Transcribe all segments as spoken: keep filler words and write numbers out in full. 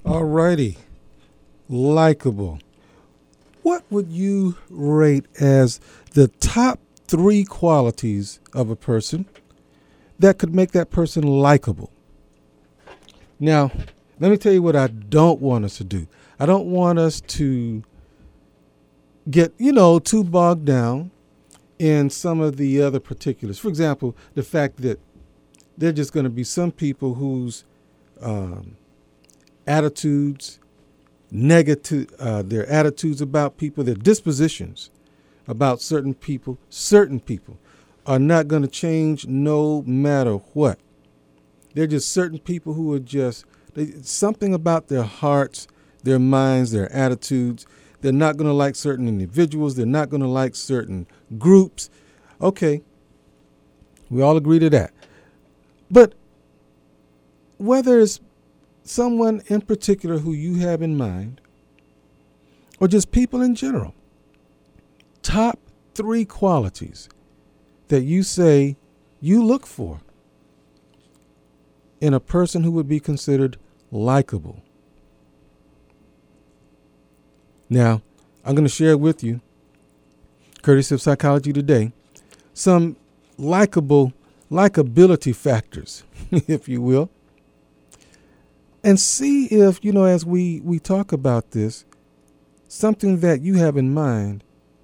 Alrighty, likable. What would you rate as the top three qualities of a person that could make that person likable? Now, let me tell you what I don't want us to do. I don't want us to get, you know, too bogged down in some of the other particulars. For example, the fact that there are just going to be some people whose um, attitudes, negative, uh, their attitudes about people, their dispositions about certain people, certain people are not going to change no matter what. They're just certain people who are just, they, something about their hearts, their minds, their attitudes. They're not going to like certain individuals. They're not going to like certain groups. Okay, we all agree to that. But whether it's someone in particular who you have in mind, or just people in general, top three qualities that you say you look for in a person who would be considered likable. Now, I'm going to share with you, courtesy of Psychology Today, some likable, likability factors, if you will, and see if, you know, as we, we talk about this, something that you have in mind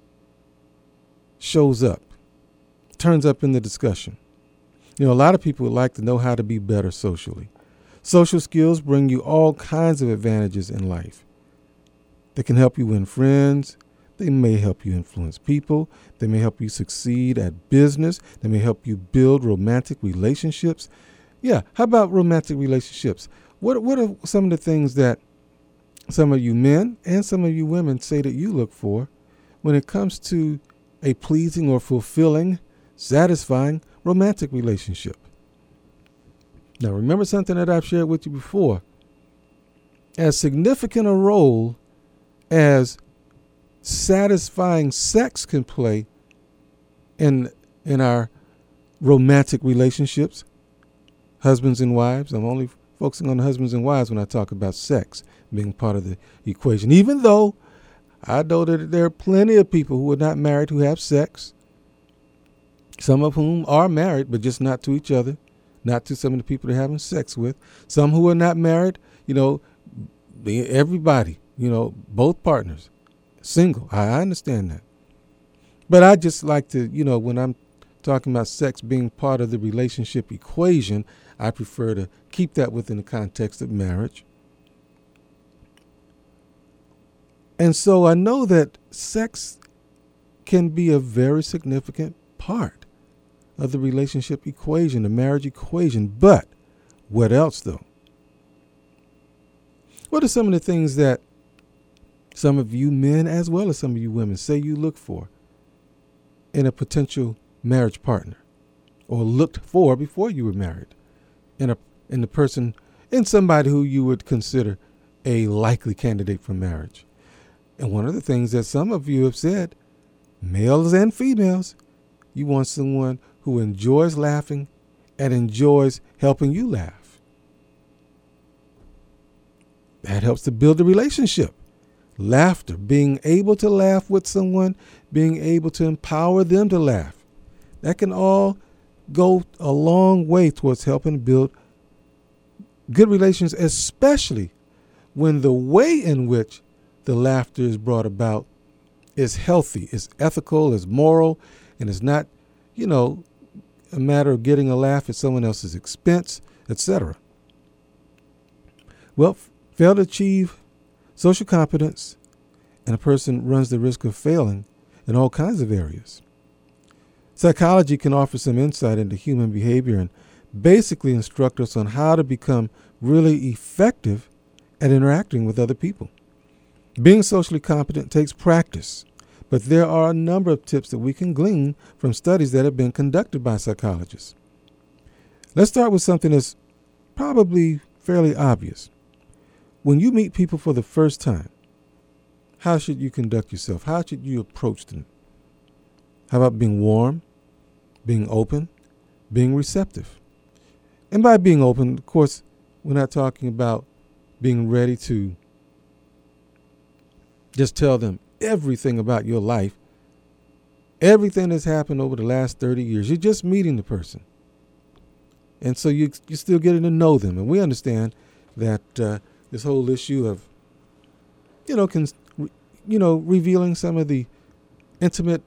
shows up, turns up in the discussion. You know, a lot of people would like to know how to be better socially. Social skills bring you all kinds of advantages in life. They can help you win friends. They may help you influence people. They may help you succeed at business. They may help you build romantic relationships. Yeah, how about romantic relationships? What what are some of the things that some of you men and some of you women say that you look for when it comes to a pleasing or fulfilling, satisfying romantic relationship? Now, remember something that I've shared with you before. As significant a role as satisfying sex can play in in our romantic relationships, husbands and wives. I'm only focusing on husbands and wives when I talk about sex being part of the equation, even though I know that there are plenty of people who are not married who have sex, some of whom are married, but just not to each other, not to some of the people they're having sex with. Some who are not married, you know, everybody, you know, both partners, single. I understand that. But I just like to, you know, when I'm talking about sex being part of the relationship equation, I prefer to keep that within the context of marriage. And so I know that sex can be a very significant part of the relationship equation, the marriage equation. But what else, though? What are some of the things that some of you men as well as some of you women say you look for in a potential marriage partner, or looked for before you were married in a in the person, in somebody who you would consider a likely candidate for marriage? And one of the things that some of you have said, males and females, you want someone who enjoys laughing and enjoys helping you laugh. That helps to build a relationship. Laughter, being able to laugh with someone, being able to empower them to laugh. That can all go a long way towards helping build good relations, especially when the way in which the laughter is brought about is healthy, is ethical, is moral, and is not, you know, a matter of getting a laugh at someone else's expense, et cetera. Well, fail to achieve social competence, and a person runs the risk of failing in all kinds of areas. Psychology can offer some insight into human behavior and basically instruct us on how to become really effective at interacting with other people. Being socially competent takes practice, but there are a number of tips that we can glean from studies that have been conducted by psychologists. Let's start with something that's probably fairly obvious. When you meet people for the first time, how should you conduct yourself? How should you approach them? How about being warm, being open, being receptive? And by being open, of course, we're not talking about being ready to just tell them everything about your life, everything that's happened over the last thirty years. You're just meeting the person. And so you, you're still getting to know them. And we understand that uh, this whole issue of, you know, can, you know, revealing some of the intimate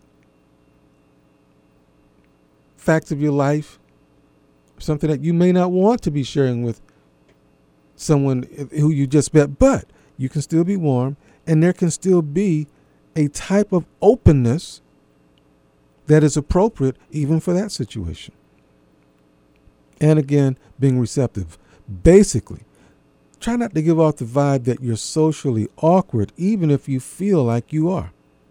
facts of your life, something that you may not want to be sharing with someone who you just met, but you can still be warm, and there can still be a type of openness that is appropriate even for that situation. And again, being receptive. Basically, try not to give off the vibe that you're socially awkward, even if you feel like you are.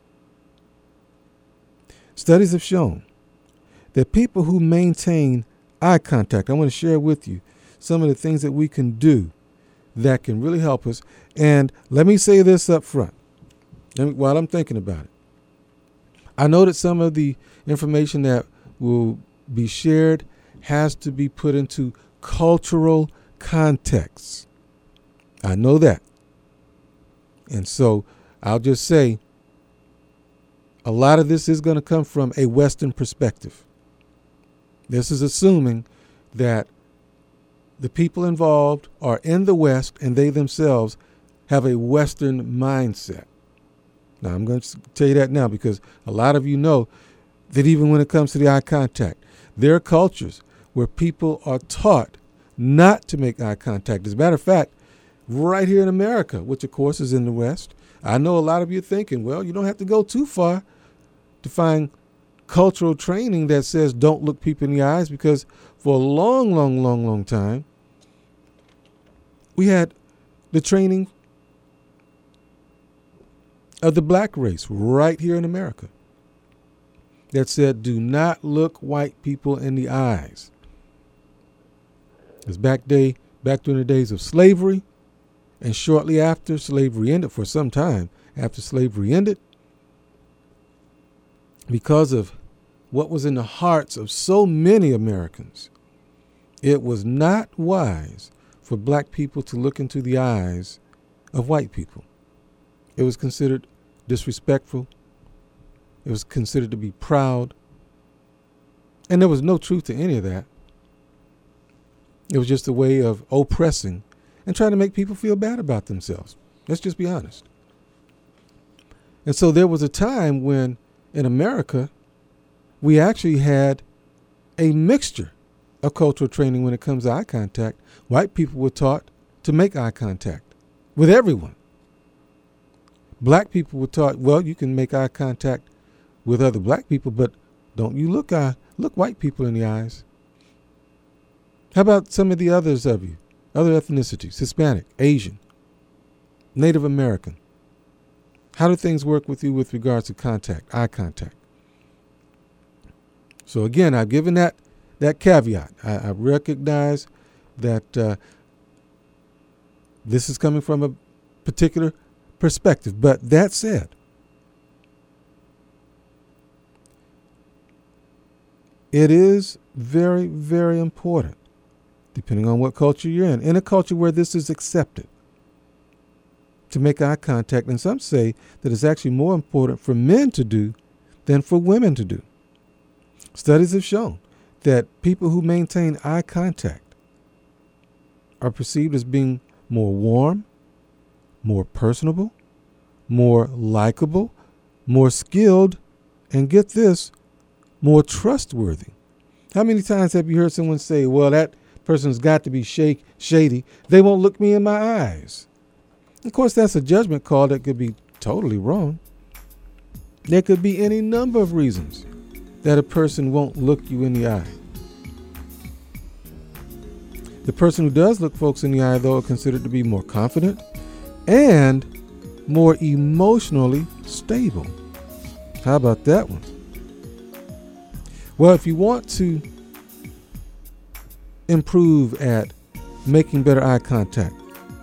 Studies have shown that people who maintain eye contact, I want to share with you some of the things that we can do that can really help us. And let me say this up front me, while I'm thinking about it. I know that some of the information that will be shared has to be put into cultural context. I know that. And so I'll just say a lot of this is going to come from a Western perspective. This is assuming that the people involved are in the West and they themselves have a Western mindset. Now, I'm going to tell you that now because a lot of you know that even when it comes to the eye contact, there are cultures where people are taught not to make eye contact. As a matter of fact, right here in America, which of course is in the West, I know a lot of you are thinking, well, you don't have to go too far to find cultural training that says don't look people in the eyes, because for a long, long, long, long time, we had the training of the black race right here in America that said do not look white people in the eyes. It was back day, back during the days of slavery, and shortly after slavery ended, for some time after slavery ended, because of what was in the hearts of so many Americans, it was not wise for black people to look into the eyes of white people. It was considered disrespectful. It was considered to be proud. And there was no truth to any of that. It was just a way of oppressing and trying to make people feel bad about themselves. Let's just be honest. And so there was a time when in America, we actually had a mixture of cultural training when it comes to eye contact. White people were taught to make eye contact with everyone. Black people were taught, well, you can make eye contact with other black people, but don't you look eye, look white people in the eyes. How about some of the others of you, other ethnicities, Hispanic, Asian, Native American? How do things work with you with regards to contact, eye contact? So again, I've given that that caveat. I, I recognize that uh, this is coming from a particular perspective. But that said, it is very, very important, depending on what culture you're in, in a culture where this is accepted, to make eye contact. And some say that it's actually more important for men to do than for women to do. Studies have shown that people who maintain eye contact are perceived as being more warm, more personable, more likable, more skilled, and get this, more trustworthy. How many times have you heard someone say, well, that person's got to be shake, shady. They won't look me in my eyes. Of course, that's a judgment call that could be totally wrong. There could be any number of reasons that a person won't look you in the eye. The person who does look folks in the eye, though, are considered to be more confident and more emotionally stable. How about that one? Well, if you want to improve at making better eye contact,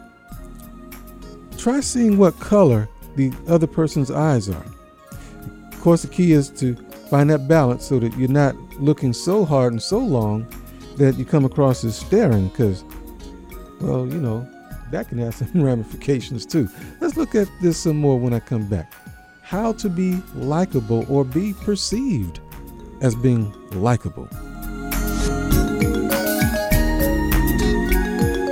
try seeing what color the other person's eyes are. Of course, the key is to find that balance so that you're not looking so hard and so long that you come across as staring, because, well, you know, that can have some ramifications too. Let's look at this some more when I come back. How to be likable or be perceived as being likable.